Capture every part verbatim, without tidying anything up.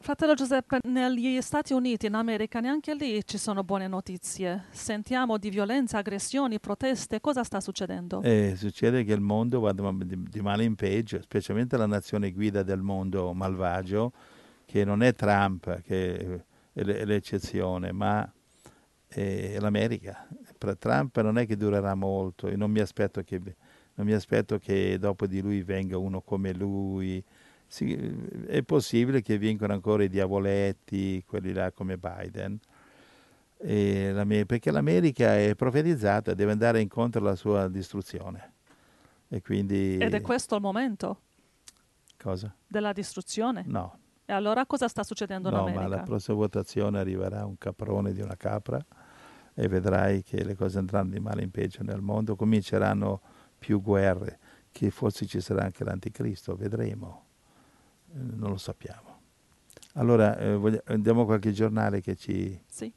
Fratello Giuseppe, negli Stati Uniti, in America, neanche lì ci sono buone notizie. Sentiamo di violenza, aggressioni, proteste. Cosa sta succedendo? E succede che il mondo va di, di male in peggio, specialmente la nazione guida del mondo malvagio, che non è Trump, che è, l'e- è l'eccezione, ma è l'America. Per Trump non è che durerà molto, io non mi aspetto che, non mi aspetto che dopo di lui venga uno come lui. Sì, è possibile che vengano ancora i diavoletti, quelli là come Biden, e l'Ame- perché l'America è profetizzata, deve andare incontro alla sua distruzione. E Ed è quindi questo il momento cosa? della distruzione. No, E allora cosa sta succedendo in no, ma alla America? prossima votazione arriverà un caprone di una capra e vedrai che le cose andranno di male in peggio nel mondo, cominceranno più guerre, che forse ci sarà anche l'anticristo, vedremo. Eh, non lo sappiamo. Allora, eh, voglia- andiamo a qualche giornale che ci... Sì.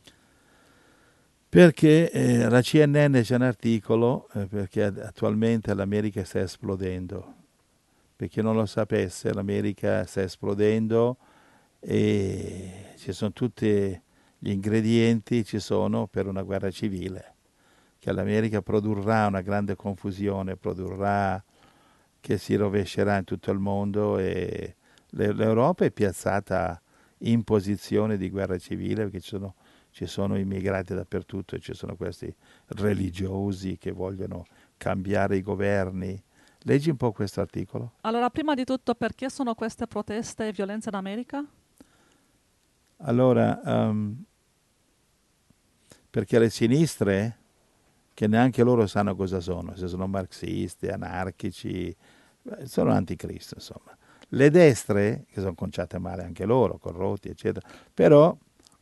Perché eh, la C N N c'è un articolo, eh, perché ad- attualmente l'America sta esplodendo. Per chi non lo sapesse, l'America sta esplodendo e ci sono tutti gli ingredienti, ci sono per una guerra civile, che l'America produrrà una grande confusione, produrrà che si rovescerà in tutto il mondo e l'E- l'Europa è piazzata in posizione di guerra civile perché ci sono, ci sono immigrati dappertutto e ci sono questi religiosi che vogliono cambiare i governi. Leggi un po' questo articolo. Allora, prima di tutto, perché sono queste proteste e violenza in America? Allora, ehm, perché le sinistre, che neanche loro sanno cosa sono, se sono marxisti, anarchici, eh, sono anticristo, insomma. Le destre, che sono conciate male anche loro, corrotti, eccetera, però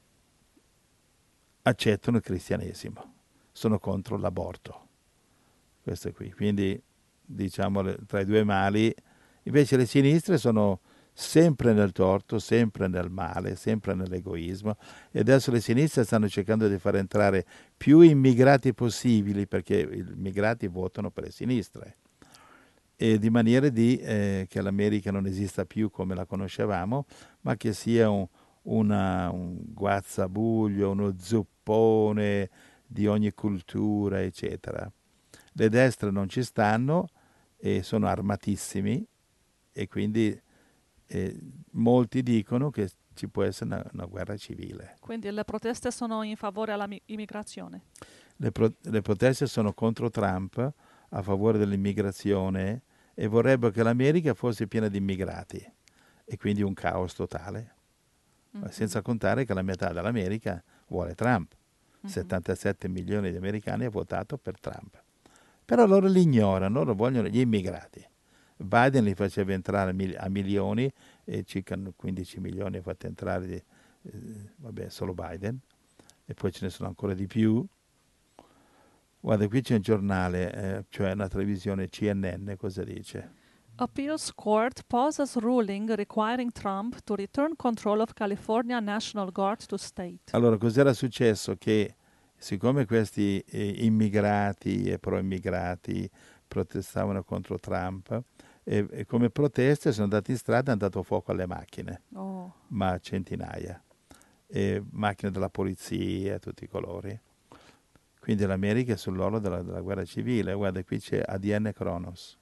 accettano il cristianesimo, sono contro l'aborto, questo qui. Quindi, diciamo, le- tra i due mali, invece le sinistre sono sempre nel torto, sempre nel male, sempre nell'egoismo e adesso le sinistre stanno cercando di far entrare più immigrati possibili perché i immigrati votano per le sinistre e di maniera di, eh, che l'America non esista più come la conoscevamo, ma che sia un, una- un guazzabuglio, uno zuppone di ogni cultura, eccetera. Le destre non ci stanno e sono armatissimi e quindi eh, molti dicono che ci può essere una, una guerra civile. Quindi le proteste sono in favore dell'immigrazione. Le, pro- le proteste sono contro Trump, a favore dell'immigrazione e vorrebbero che l'America fosse piena di immigrati e quindi un caos totale. Ma senza contare che la metà dell'America vuole Trump. settantasette milioni di americani hanno votato per Trump. Però loro li ignorano, loro vogliono gli immigrati. Biden li faceva entrare a mil- a milioni e circa quindici milioni ha fatto entrare, di- eh, vabbè, solo Biden, e poi ce ne sono ancora di più. Guarda, qui c'è un giornale, eh, cioè una televisione C N N, cosa dice? Appeals Court pauses ruling requiring Trump to return control of California National Guard to state. Allora, cos'era successo? Che siccome questi eh, immigrati e pro-immigrati protestavano contro Trump, e, e come proteste sono andati in strada e hanno dato fuoco alle macchine, Oh. ma centinaia, e macchine della polizia, tutti i colori. Quindi l'America è sull'orlo della, della guerra civile. Guarda, qui c'è A D N Kronos.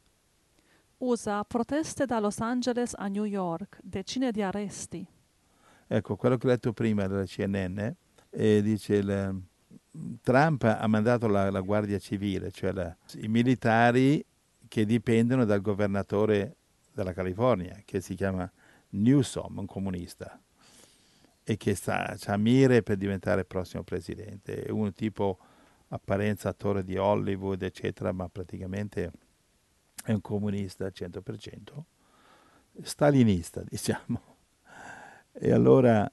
U S A, proteste da Los Angeles a New York, decine di arresti. Ecco, quello che ho letto prima della C N N, e dice il, Trump ha mandato la, la Guardia Civile, cioè la- i militari che dipendono dal governatore della California, che si chiama Newsom, un comunista, e che sta, ha mire per diventare il prossimo presidente. È un tipo apparenza attore di Hollywood, eccetera, ma praticamente è un comunista al cento per cento, stalinista, diciamo. E allora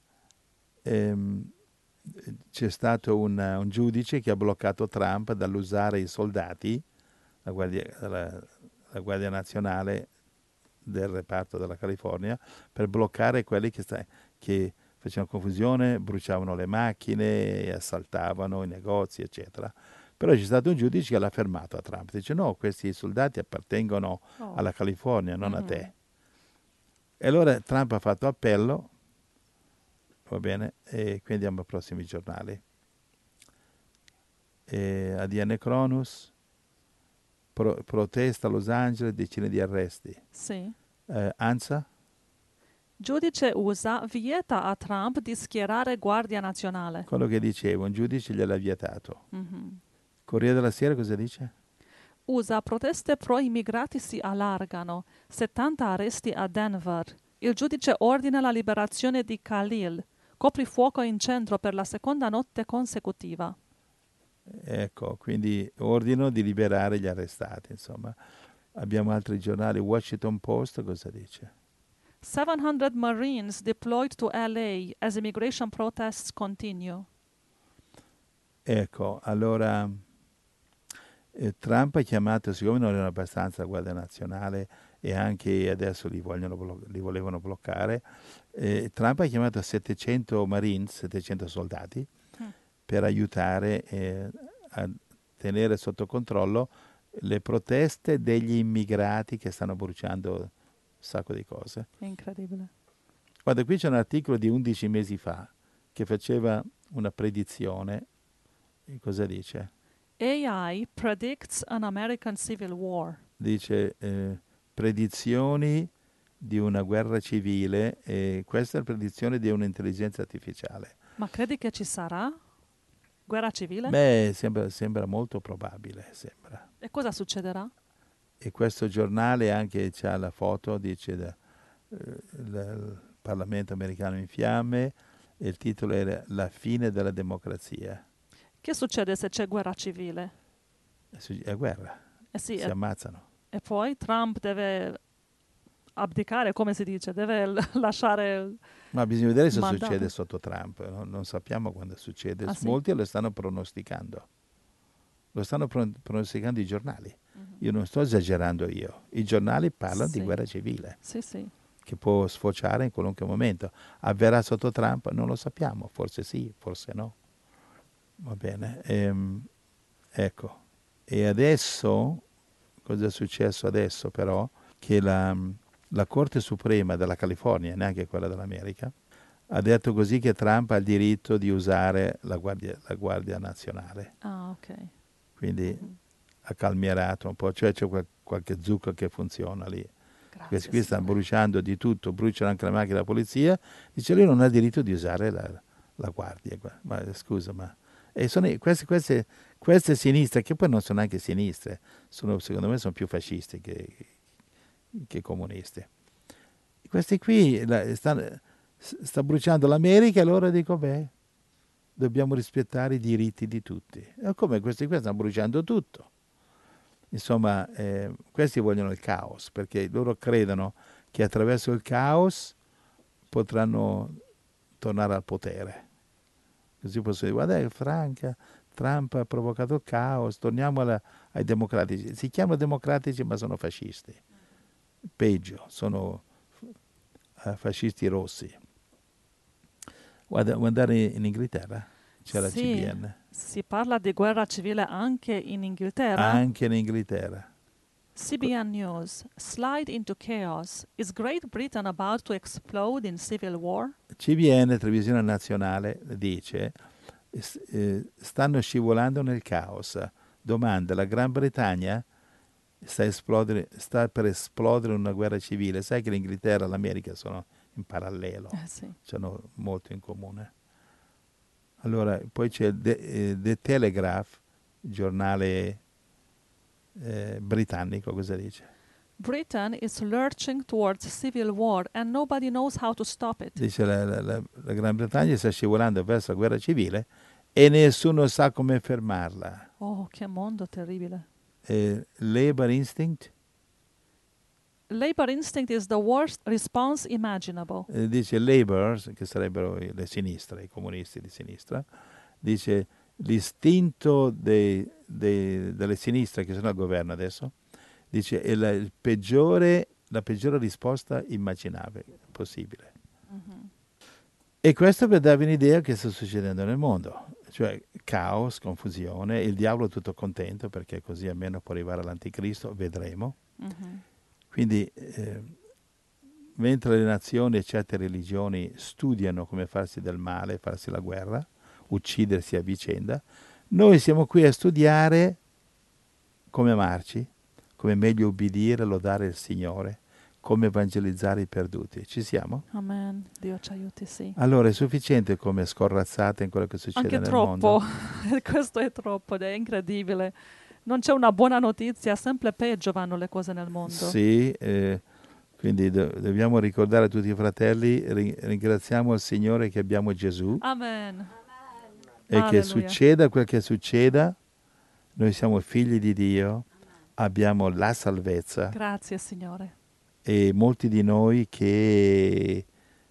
ehm, c'è stato un, un giudice che ha bloccato Trump dall'usare i soldati, la Guardia, la, la Guardia Nazionale del reparto della California, per bloccare quelli che, sta- che facevano confusione, bruciavano le macchine, assaltavano i negozi, eccetera. Però c'è stato un giudice che l'ha fermato a Trump. Dice no, questi soldati appartengono Oh. alla California, non a Mhm. te. E allora Trump ha fatto appello, va bene, e qui andiamo ai prossimi giornali. E A D N Cronus, pro, protesta a Los Angeles, decine di arresti. Sì. Eh, ANSA, Giudice U S A vieta a Trump di schierare Guardia Nazionale. quello che dicevo, un giudice gliel'ha vietato. Mm-hmm. Corriere della Sera cosa dice? U S A proteste pro-immigrati si allargano. settanta arresti a Denver. Il giudice ordina la liberazione di Khalil. Coprifuoco in centro per la seconda notte consecutiva. Ecco, quindi ordino di liberare gli arrestati, insomma. Abbiamo altri giornali, Washington Post cosa dice? seven hundred Marines deployed to L A as immigration protests continue. Ecco, allora eh, Trump ha chiamato, siccome non erano abbastanza la Guardia Nazionale e anche adesso li, vogliono blo- li volevano bloccare, eh, Trump ha chiamato settecento Marines, settecento soldati, Mm. per aiutare eh, a tenere sotto controllo le proteste degli immigrati che stanno bruciando un sacco di cose. È incredibile. Guarda, qui c'è un articolo di undici mesi fa che faceva una predizione. E cosa dice? A I predicts an American Civil War. Dice eh, predizioni di una guerra civile, e questa è la predizione di un'intelligenza artificiale. Ma credi che ci sarà guerra civile? Beh, sembra, sembra molto probabile, sembra. E cosa succederà? E questo giornale anche c'ha la foto, dice da, eh, la- il Parlamento americano in fiamme, e il titolo era La fine della democrazia. Che succede se c'è guerra civile? È su- è guerra, Eh sì, si e, ammazzano. e poi Trump deve abdicare, come si dice, deve l- lasciare... Ma bisogna vedere se mandato. succede sotto Trump, no? Non sappiamo quando succede. Ah, sì? Molti lo stanno pronosticando. Lo stanno pro- pronosticando i giornali. Mhm. Io non sto esagerando io. I giornali parlano Sì. di guerra civile, Sì, sì. che può sfociare in qualunque momento. Avverrà sotto Trump? Non lo sappiamo. Forse sì, forse no. Va bene. Ehm, ecco. E adesso, cosa è successo adesso però? Che la, la Corte Suprema della California, neanche quella dell'America, ha detto così che Trump ha il diritto di usare la Guardia, la Guardia Nazionale. Ah, ok. Quindi Mhm. ha calmierato un po', cioè c'è quel- qualche zucca che funziona lì. Grazie, Questi qui stanno Signore. bruciando di tutto, bruciano anche la macchina della polizia. Dice lui non ha diritto di usare la, la guardia. qua. Ma scusa, ma... E sono, i- queste, queste, queste sinistre, che poi non sono neanche sinistre, sono, secondo me sono più fascisti che, che comunisti. Questi qui la, stanno, sta bruciando l'America e loro dico, beh, dobbiamo rispettare i diritti di tutti. E come questi qui stanno bruciando tutto. Insomma, eh, questi vogliono il caos, perché loro credono che attraverso il caos potranno tornare al potere. Così posso dire, guarda, Franca, Trump ha provocato il caos, torniamo alla, ai democratici. Si chiamano democratici ma sono fascisti. Peggio, sono eh, fascisti rossi. Guarda, vuoi andare in Inghilterra? C'è la Sì, C B N. si parla di guerra civile anche in Inghilterra. Anche in Inghilterra. C B N News. Slide into chaos. Is Great Britain about to explode in civil war? C B N, televisione nazionale, dice eh, stanno scivolando nel caos. Domanda, la Gran Bretagna sta, esplodere, sta per esplodere una guerra civile. Sai che l'Inghilterra e l'America sono in parallelo, Eh sì. hanno molto in comune. Allora, poi c'è The, eh, The Telegraph, giornale eh, britannico, cosa dice? Britain is lurching towards civil war and nobody knows how to stop it. Dice la, la, la, la Gran Bretagna sta scivolando verso la guerra civile e nessuno sa come fermarla. Oh, che mondo terribile. Eh, Labor Instinct Labor instinct is the worst response imaginable. eh, dice Labour, che sarebbero le sinistre, i comunisti di sinistra, dice l'istinto dei, dei, delle sinistre che sono al governo adesso, dice è la, il peggiore, la peggiore risposta immaginabile, possibile. Mm-hmm. E questo per darvi un'idea che sta succedendo nel mondo, cioè caos, confusione, il diavolo è tutto contento perché così almeno può arrivare all'anticristo, vedremo. Mm-hmm. Quindi eh, mentre le nazioni e certe religioni studiano come farsi del male, farsi la guerra, uccidersi a vicenda, noi siamo qui a studiare come amarci, come meglio ubbidire, lodare il Signore, come evangelizzare i perduti. Ci siamo? Amen. Dio ci aiuti, sì. Allora è sufficiente come scorrazzate in quello che succede Anche nel troppo. mondo? Questo è troppo, è incredibile. Non c'è una buona notizia, sempre peggio vanno le cose nel mondo. Sì, eh, quindi do- dobbiamo ricordare a tutti i fratelli, ri- ringraziamo il Signore che abbiamo Gesù Amen. e che Alleluia. succeda quel che succeda, noi siamo figli di Dio, abbiamo la salvezza Grazie, Signore. e molti di noi che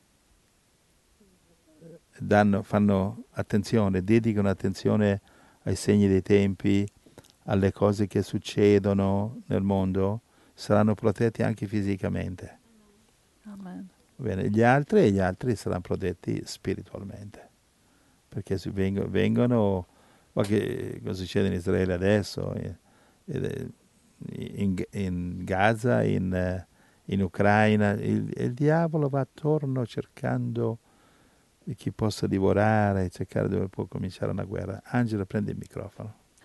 danno, fanno attenzione, dedicano attenzione ai segni dei tempi, alle cose che succedono nel mondo, saranno protetti anche fisicamente. Amen. Bene, gli altri e gli altri saranno protetti spiritualmente, perché si vengo- vengono, ma che cosa succede in Israele adesso, in, in- in Gaza, in, eh, in Ucraina, il, il diavolo va attorno cercando chi possa divorare, cercare dove può cominciare una guerra. Angela, prendi il microfono.